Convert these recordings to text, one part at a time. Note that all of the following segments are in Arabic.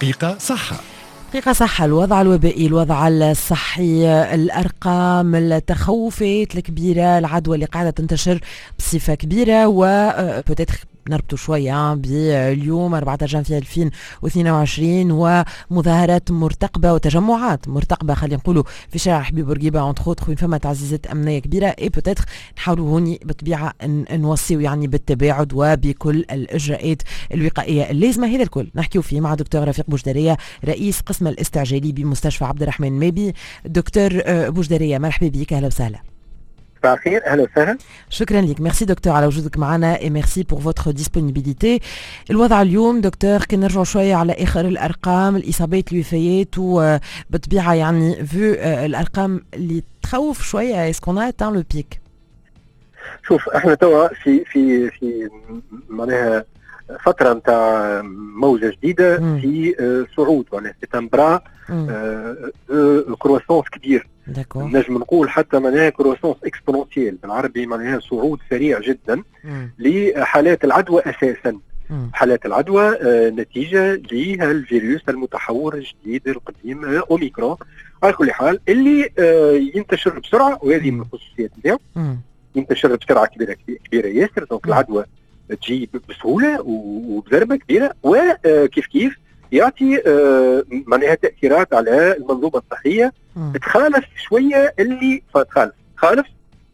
دقيقة صحة. دقيقة صحة، الوضع الوبائي، الوضع الصحي، الأرقام، التخوفات الكبيرة، العدوى اللي قاعدة تنتشر بصفة كبيرة، وبوتيتر نربطوا شوية باليوم 14 جانفي 2022 ومظاهرات مرتقبة وتجمعات مرتقبة خلينا نقولوا في شارع حبيب بورقيبة انتر اوتر، وين فما تعزيزات أمنية كبيرة. اي بوتيتر نحاولوا هوني بالطبيعة نوصيوا يعني بالتباعد وبكل الإجراءات الوقائية اللازمة. هذا الكل نحكيوا فيه مع دكتور رفيق بوجدرية، رئيس قسم الاستعجالي بمستشفى عبد الرحمن مابي. دكتور بوجدرية، مرحبا بك، أهلا وسهلا. بخير، اهلا وسهلا. شكرا لك، ميرسي دكتور على وجودك معنا et merci pour votre disponibilité. الوضع اليوم دكتور كي نرجعوا شويه على اخر الارقام، الاصابات، الوفيات، وبالطبيعه يعني فو الارقام اللي تخوف شويه، اسكون اتان لو بيك؟ شوف، احنا توا في معناها فتره نتاع موجه جديده في صعود، معناها سي ان برا كرواسونس كبير، نجم نقول حتى معناها كرواسونس اكسبونونسيال بالعربي، معناها صعود سريع جدا لحالات العدوى اساسا. حالات العدوى نتيجه للفيروس المتحور الجديد القديم اوميكرون، على كل حال اللي ينتشر بسرعه، وهذه من الخصوصيات نتاعو، ينتشر بسرعه كبيره ياسر. دونك العدوى تجي بسهوله وبضربه كبيره، وكيف كيف يعطي معناها تاثيرات على المنظومه الصحيه تخالف شويه اللي تخالف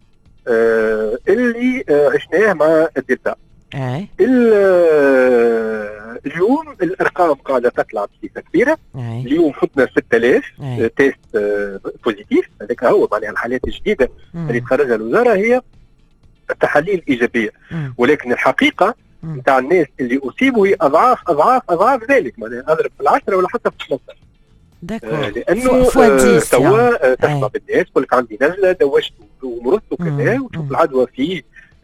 اللي عشناه مع الدلتا. اليوم الارقام قاعده تطلع بصفه كبيره. اليوم فتنا 6000 تيست بوزيتيف، هذاك هو معناها الحالات الجديده اللي تخرجها الوزاره هي التحاليل ايجابيه، ولكن الحقيقه نتاع الناس اللي اصيبوا هي اضعاف ذلك، معناها اضرب في 10 ولا حتى في 15. لانه توا تسمع بالناس يقول لك عندي نزله دوشت ومرضت وكذا، وتشوف العدوى في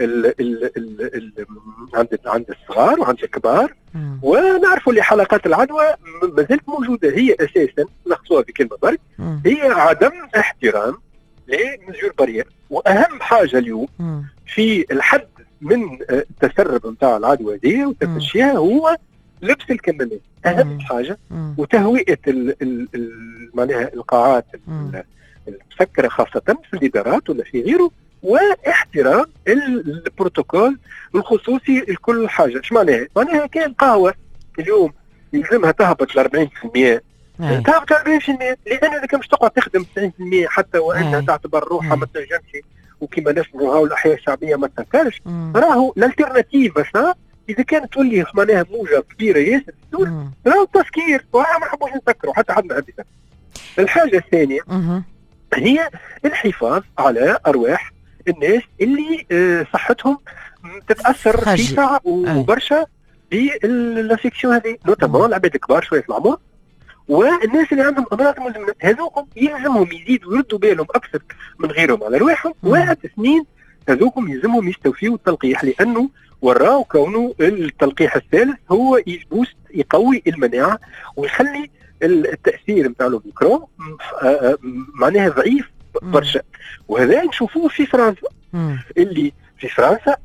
عند الصغار وعند الكبار. ونعرفوا اللي حلقات العدوى ما زالت موجوده، هي اساسا نلخصوها بكلمه برك، هي عدم احترام لمزيور بارير. واهم حاجه اليوم في الحد من التسرب نتاع العدوى دي وتفشيها هو لبس الكمامات، اهم حاجه، وتهوئه معناها القاعات المسكره خاصه في الادارات ولا في غيره، واحترام البروتوكول الخصوصي لكل حاجه. ايش معناها؟ معناها كان قهوه اليوم يلزمها تهبط ل 40%، تهبط ل 40%، لانك مش تقعد تخدم 90% حتى وانها تعتبر روحها ما تنجمش، وكما نسمعوا هاو الاحياء الشعبيه ما تنكرش. راهو الالترناتيف بس اذا كانت تولي معناها موجه كبيره ياسر في الدول، راهو التسكير، وما نحبوش نسكروا، حتى حد ما يحب يسكر. الحاجه الثانيه هي الحفاظ على ارواح الناس اللي صحتهم تتاثر فيها وبرشا بالانفكسيون هذه، نوتامون العباد الكبار شويه في العمر، والناس اللي عندهم امراض مزمنه، هذوكم يلزمهم يزيدوا يردوا بالهم اكثر من غيرهم على رواحهم. والتسنين هذوكم يلزمهم يستوفيوا التلقيح، لانه وراو كونه التلقيح الثالث هو يبوست يقوي المناعه ويخلي التاثير نتاع الاوميكرون معناها ضعيف برشا. وهذا نشوفوه في فرنسا، اللي في فرنسا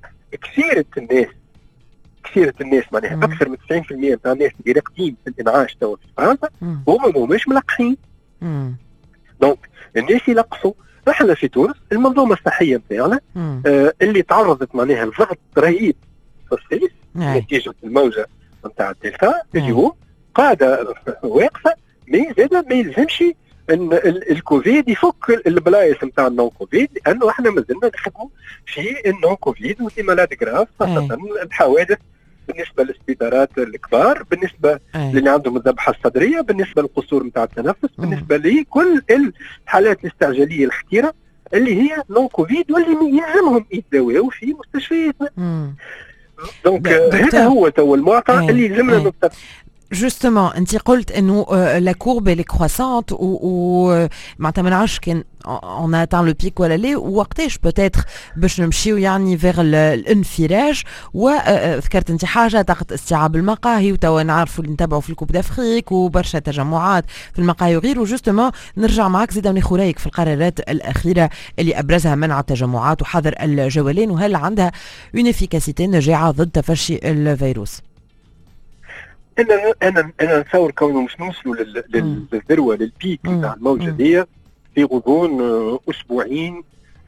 كثيرة الناس معناها اكثر من 90% نتاع الناس اللي راقدين في الانعاش توا في فرنسا هما مش ملقحين. دونك الناس يلقحوا. احنا في تونس المنظومه الصحيه نتاعنا اللي تعرضت معناها لضغط رهيب في الصيف نتيجه الموجه نتاع الدلتا، اليوم قاعده واقفه. ما يلزمش ان الكوفيد يفك البلايص نتاع النون كوفيد، لانه احنا مازلنا نخدموا في النون كوفيد وفي مالاد جراف، خاصه الحوادث بالنسبه للسبيطارات الكبار، بالنسبه للي عندهم الذبحه الصدريه، بالنسبه للقصور نتاع التنفس، بالنسبه لكل الحالات الاستعجاليه الخطيره اللي هي نون كوفيد واللي يلزمهم يتداووا في مستشفياتنا. دونك هذا هو تو المعطى اللي يلزمنا نبتكر. Justement, انت قلت انه la courbe elle est croissante و معناتها ما نعرفش كان on a atteint le pic ولا لا، وقتاش بوتيتر باش نمشيو يعني فيغ الانفراج. وذكرت انت حاجه طاقه استيعاب المقاهي، وتوا نعرفوا اللي نتابعوا في الكوب دافريك وبرشا تجمعات في المقاهي وغيره. جوستومون نرجع معك زيد وناخذ رايك في القرارات الاخيره اللي ابرزها منع التجمعات وحظر الجولان، وهل عندها اون افيكاسيتي نجاعه ضد تفشي الفيروس؟ انا نتصور كونه مش نوصلوا للذروه للبيك نتاع الموجه دي في غضون اسبوعين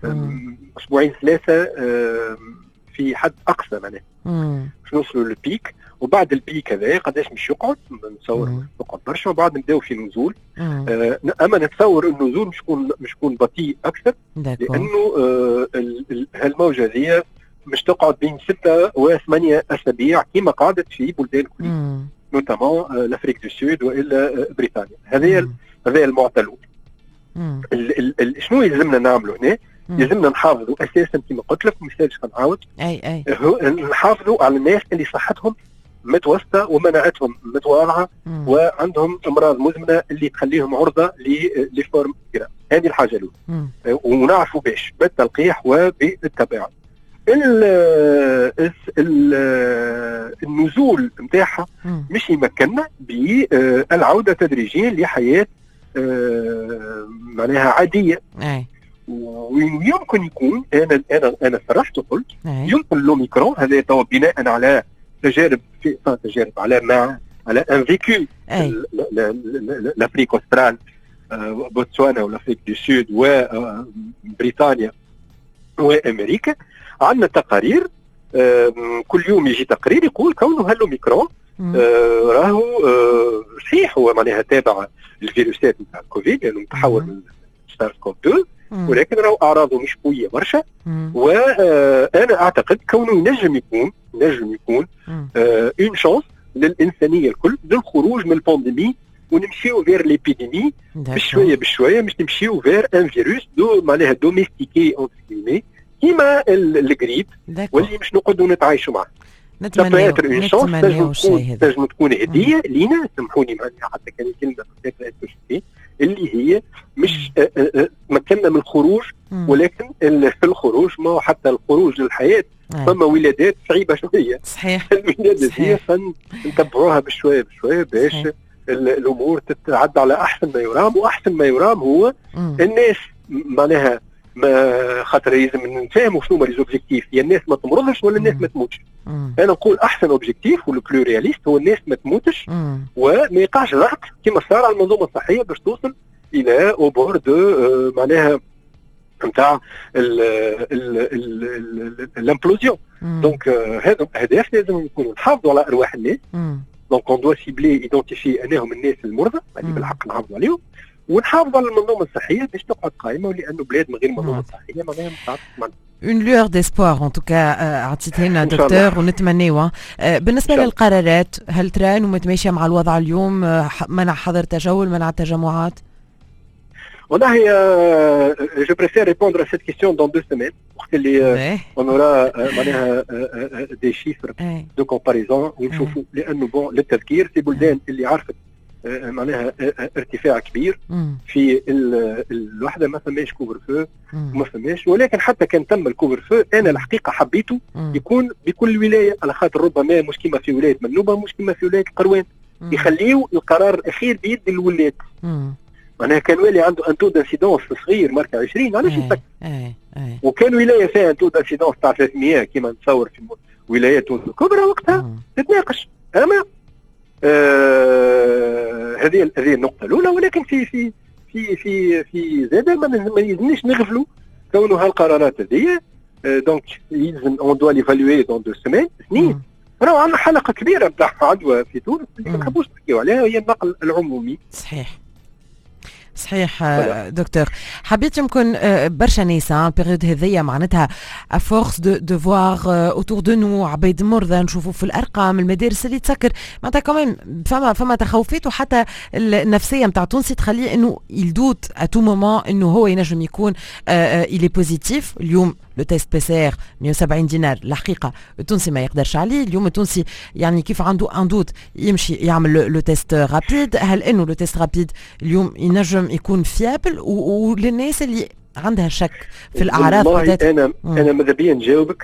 3 في حد اقصى معناها باش نوصلوا للبيك. وبعد البيك هذا قداش مش يقعد نتصور يقعد برشا وبعد نبداو في نزول. اما نتصور النزول مش يكون بطيء اكثر لانه هالموجه هذه مش تقعد بين 6 و8 اسابيع كما قعدت في بلدان كلها نوتامون لافريك دو سود والا بريطانيا. هذا المعتل. شنو يلزمنا نعملوا هنا؟ يلزمنا نحافظوا اساسا كما قلت لك مثال نعاود نحافظوا على الناس اللي صحتهم متوسطه ومناعتهم متواضعه وعندهم امراض مزمنه اللي تخليهم عرضه لفورم كبيره. هذه الحاجه الاولى. ونعرفوا باش بالتلقيح وبالتباعد. النزول نتاعها مش يمكننا بالعوده تدريجيا لحياه معناها عاديه. ويمكن يكون انا صرحت وقلت يمكن لوميكرون هذا تو بناء على تجارب على ان فيكو لافريك اوسترال بوتسوانا والافريك دو سود وبريطانيا وامريكا. عندنا تقارير كل يوم يجي تقرير يقول كونه هالوميكرون راهو صحيح هو معناها تابع الفيروسات نتاع الكوفيد لانه متحول من سارس كوف 2 ولكن راهو اعراضه مش قويه برشا. وانا اعتقد كونه ينجم يكون اون شانس للانسانيه الكل للخروج من البانديمي ونمشيو فير ليبيديمي بشويه مش نمشيو فير ان فيروس معناها دوميستيكي اونتي كيما الجريب واللي مش نقعدوا نتعايشوا معه. نتمنى تنجم تكون هديه لينا. سامحوني معناها حتى كان كلمه اللي هي مش مكننا من الخروج ولكن الخروج ما حتى الخروج للحياه فما ولادات صعيبه شويه. صحيح. الولادات هي نتبعوها بشويه باش الامور تتعدى على احسن ما يرام. واحسن ما يرام هو الناس معناها ما خاطر لازم نفهموا شنو هما لي زوبجيكتيف. يا الناس ما تمرضش ولا الناس ما تموتش. انا نقول احسن اوبجيكتيف ولو بلو رياليست هو الناس ما تموتش وما يقعش ضغط كما صار على المنظومه الصحيه باش توصل الى اوبور دو معناها نتاع الامبلوزيون. دونك هذا اهداف لازم يكونوا نحافظوا على ارواح الناس. دونك اون دوا سيبلي ايدونتيفي انهم الناس المرضى اللي بالحق نحافظوا عليهم ونحافظوا على المنظومه الصحيه باش تقعد قائمه ولانه بلاد من غير منظومه صحيه ما تعرفش. اون لور ديسبوار ان توكا عطيتها لنا دكتور ونتمناوها. بالنسبه للقرارات هل ترى انه متماشيه مع الوضع اليوم؟ منع حظر تجول، منع التجمعات؟ والله je préfère répondre à cette question dans 2 semaines وقت اللي on aura معناها des chiffres de comparaison ونشوفوا لانه بون للتذكير في بلدان اللي عرفت معناها ارتفاع كبير في الوحده ما فماش كوفر فو وما فماش. ولكن حتى كان تم الكوفر فو انا الحقيقه حبيته يكون بكل ولايه على خاطر ربما مش كيما في ولايه منوبه مش كيما في ولايه القروان يخليوا القرار الاخير بيد الولايات. معناها كان والي عنده ان تو دانسيدونس صغير ماركه 20 علاش يسكت. وكان ولايه فيها ان تو دانسيدونس تاع 300 كيما نتصور في ولايات الكبرى وقتها تتناقش. اما هذه النقطه الاولى. ولكن في زاده ما يلزمنيش نغفلوا كونه هالقرارات هذه دونك يلزم اون دوا ليفالوي دون 2 سيمين سنين. راهو عندنا حلقه كبيره نتاع عدوى في تونس اللي ما نحبوش نحكيو عليها هي النقل العمومي. صحيح دكتور. حبيت يمكن برشا ناس بيريود هذيا معناتها افورس دو فوار اوتور دو نو عبيد مرضى نشوفوا في الارقام المدارس اللي تسكر معناتها كمان فما تخوفات وحتى النفسيه نتاع التونسي تخليه انه يلدوت ا تو مومون انه هو ينجم يكون الي بوزيتيف. اليوم لو تيست بي سي ار 170 دينار الحقيقه التونسي ما يقدرش عليه. اليوم التونسي يعني كيف عنده ان دوت يمشي يعمل لو تيست رابيد. هل انه لو تيست رابيد اليوم ينجم يكون فيابل وللناس اللي عندها شك في الاعراض؟ انا ماذا بيا نجاوبك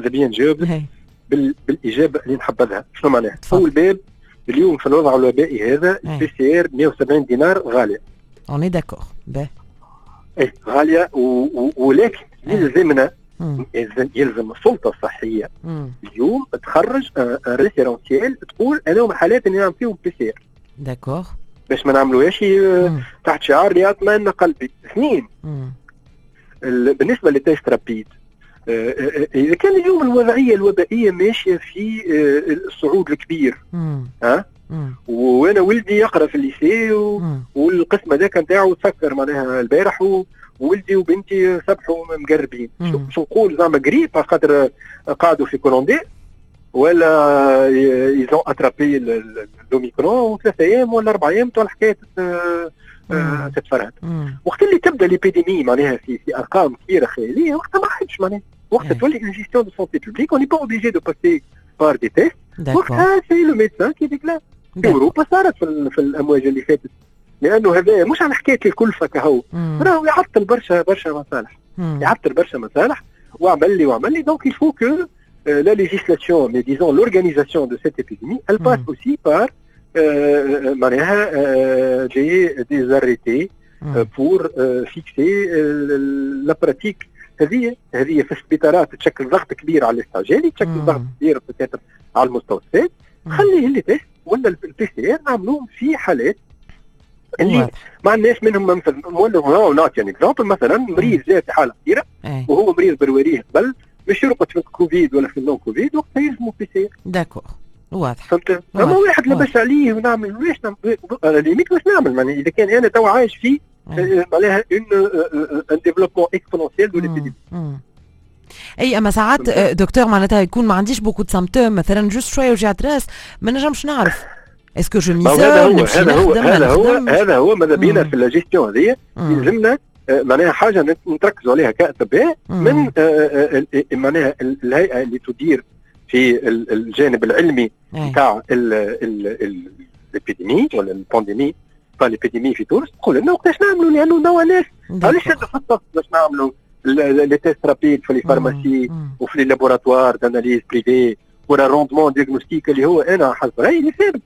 بالاجابه اللي نحبذها. شنو معناها؟ اول باب اليوم في الوضع الوبائي هذا البي سي ار 170 دينار غاليه. اوني داكور غاليه ولكن يلزمنا يلزم السلطه الصحيه اليوم تخرج ريفيرونسيال تقول انا وحالات اللي نعمل فيهم PCR. داكوغ. باش ما نعملوهاش تحت شعار رياض ما قلبي. اثنين، بالنسبه للتيست رابيد، اذا كان اليوم الوضعيه الوبائيه ماشيه في الصعود الكبير، وانا ولدي يقرا في الليسي والقسم هذاك نتاعو تسكر معناها البارح وولدي وبنتي صبحوا مقربين، شو نقول زعما قريب خاطر قعدوا في كولوندي ولا يزون اترابي الاوميكرون وثلاث ايام ولا 4 ايام تاع الحكايه تتفرهد. وقت اللي تبدا ليبيديمي معناها في ارقام كبيره خياليه، وقتها ما عادش معناها وقتها تولي اون جيستيون دو سونتي بوبليك اون ني با اوبليجي دو باسي بار دي تيست. وقتها سي لو ميدسان كي ديكلار. في اوروبا صارت في الامواج اللي فاتت، لانه هذا مش على حكايه الكلفه كهو، راهو يعطل برشا مصالح، يعطل برشا مصالح وعمل لي دونك il faut que la législation, mais disons l'organisation de cette épidémie, elle passe aussi par des arrêtés pour fixer la pratique. هذه في السبيطارات تشكل ضغط كبير على الاستعجالي، تشكل ضغط كبير بتاتر على المستوصفات. خلي اللي تيست ولا البي سي ار نعملوهم في حالات اللي ما عندناش منهم مثلا. ولا نعطي يعني اكزامبل، مثلا مريض جاء في حاله خطيره وهو مريض بروريه قبل مش يرقد في الكوفيد ولا في النون كوفيد، وقتها يلزموا بي سي ار. داكور، واضح. فهمت؟ اما واحد لاباس عليه ونعمل واش على ليميت واش نعمل معناها اذا كان انا تو عايش في معناها ان ديفلوبمون اكسبونونسيال دو ليبيديمي. اي اما ساعات دكتور معناتها يكون ما عنديش بوكو دو سامبتوم، مثلا جوست شويه وجعة راس ما نجمش نعرف اسكو جو ميزول نمشي نخدم. هذا هو ماذا بينا في الجيستيون هذه. يلزمنا معناها حاجه نتركزوا عليها كاطباء من معناها الهيئه اللي تدير في الجانب العلمي نتاع الابيديمي ولا البانديمي تاع الابيديمي في تونس، تقول لنا وقتاش نعملوا، لانه نوع ناس علاش نخصص باش نعملوا لي تيست رابيد في الفارماسي وفي لي لابوراتوار داناليز بريفي ولا روندمون ديغنوستيك اللي هو انا حسب رايي اللي ثابت.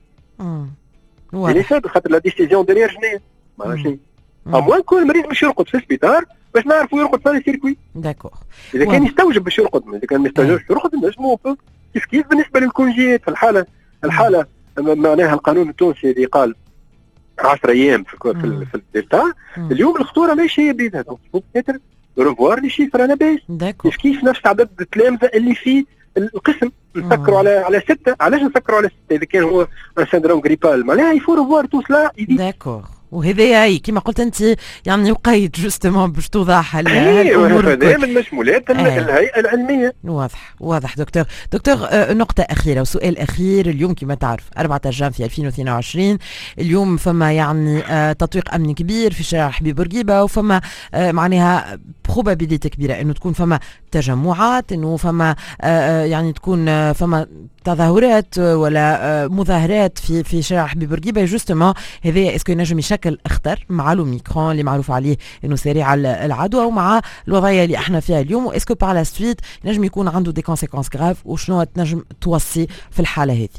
اللي ثابت خاطر لا ديسيزيون ديريير جنيه ماشي اموال كل مريض مش يرقد في السبيطار باش نعرفوا يرقد في السيركوي. داكور. اذا كان يستوجب باش يرقد، اذا كان ما يستوجبش يرقد نجموا كيف بالنسبه للكونجيات في الحاله معناها القانون التونسي اللي قال 10 ايام في الدلتا. اليوم الخطوره ماشي هي بيدها، دونك ريفوار لي شيفر انا باش كيف نفس عدد التلامذه اللي في القسم نسكروا على 6. علاش نسكروا على 6 اذا كان هو سندروم غريبال معناها يفور ريفوار تو سلا. داكور. وهذا كما قلت انت يعني يقيد جوستومون باش توضح الامور. هذا من مشمولات الهيئه العلميه. واضح دكتور. نقطه اخيره وسؤال اخير. اليوم كما تعرف 4 جانفي 2022 اليوم فما يعني تطويق امني كبير في شارع حبيب بورقيبه، وفما معناها بروبابيليتي كبيره انه تكون فما تجمعات، انه فما يعني تكون فما تظاهرات ولا مظاهرات في شارع حبيب بورقيبه. جوستومون هذا اسكو ينجم يشكل اخطر مع لوميكرون اللي معروف عليه انه سريع العدوى ومع الوضعيه اللي احنا فيها اليوم، واسكو بار لا سويت ينجم يكون عنده دي كونسيكونس غراف، وشنو تنجم توصي في الحاله هذه؟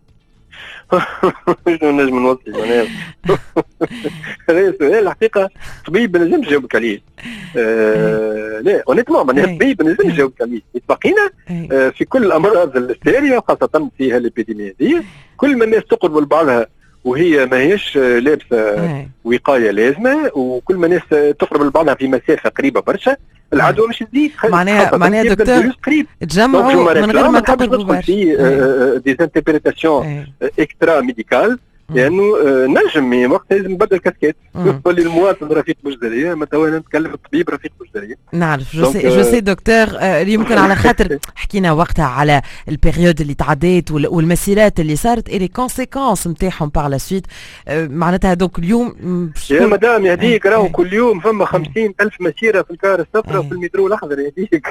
شنو نجم نوصي معناها؟ هذا سؤال الحقيقه طبيب ما نجمش نجاوبك عليه. لا اونيتمون معناها طبيب ما نجمش نجاوبك عليه. بقينا في كل الامراض الساريه خاصه فيها الابيديميه هذه، كل ما الناس تقرب لبعضها وهي ما هيش لابسه وقايه لازمه، وكل ما الناس تقرب لبعضها في مسافه قريبه برشا العدوى مش تزيد. معناها دكتور تجمعوا من غير ما تقربوا برشا. في دي انتربريتاسيون اكسترا ميديكال، لانه نجم وقت لازم نبدل كاسكيت. يقول لي المواطن رفيق بوجدريه، ما تو انا نتكلم الطبيب رفيق بوجدريه. نعرف جو سي دكتور. يمكن على خاطر حكينا وقتها على البيريود اللي تعديت والمسيرات اللي صارت اي لي كونسيكونس نتاعهم بار لا سويت. معناتها دوك اليوم يا مدام يهديك راهو كل يوم فما 50,000 مسيره في الكار الصفراء وفي المترو الاخضر يهديك.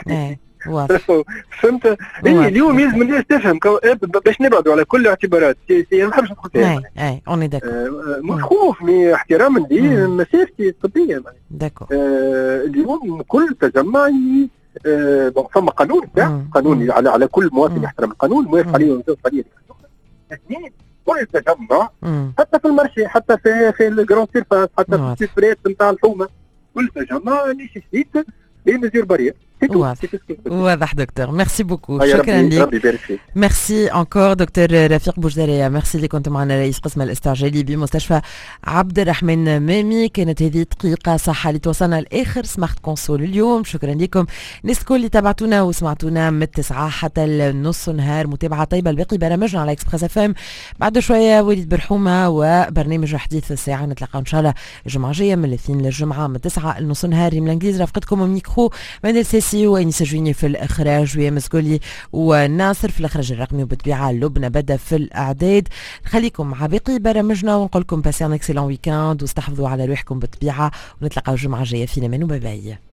فهمت؟ اليوم يلزم الناس تفهم باش نبعدوا على كل الاعتبارات السياسيه. ما نحبش ندخل فيها. اوني داكور. مش خوف مي احتراما لمسيرتي الطبيه. داكور. اليوم كل تجمع فما قانون قانون على كل مواطن يحترم القانون، موافق عليه وموافق عليه. اثنين، كل تجمع حتى في المرشي، حتى في الجران سيرفاس، حتى في السفرات نتاع الحومه، كل تجمع نيسيسيت لي ميزور بارير. واضح دكتور. ميرسي بوكو. شكرا لك. ربي يبارك فيك. ميرسي انكور دكتور رفيق بوجدرية. ميرسي اللي كنت معنا رئيس قسم الاستعجالي بمستشفى عبد الرحمن مامي. كانت هذه دقيقة صحة اللي توصلنا لاخر سمارت كونسول اليوم. شكرا لكم الناس الكل اللي تابعتونا وسمعتونا من 9 حتى النص نهار. متابعة طيبة الباقي برامجنا على اكسبريس اف ام. بعد شوية وليد برحومة وبرنامج حديث الساعة. نتلاقى ان شاء الله الجمعة الجاية من الاثنين للجمعة من 9 لنص نهار. من الانجليز رافقتكم الميكرو مانيل سيسي وانيس جويني في الاخراج ويا مسكولي وناصر في الاخراج الرقمي وبالطبيعة لبنى بدأ في الاعداد. خليكم مع باقي برامجنا ونقول لكم باسي ان اكسلون ويكاند واستحفظوا على روحكم بالطبيعة ونتلاقى الجمعة الجاية في امان وباي باي.